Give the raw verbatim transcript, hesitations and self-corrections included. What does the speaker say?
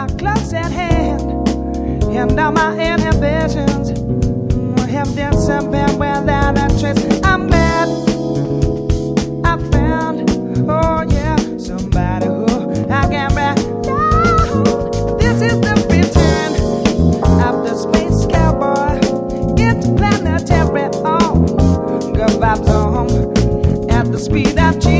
close at hand, and all my inhibitions have disappeared without a trace. I'm bad. I found, oh yeah, somebody who I can back down. This is the return of the space cowboy interplanetary. Oh, good vibes on at the speed of G.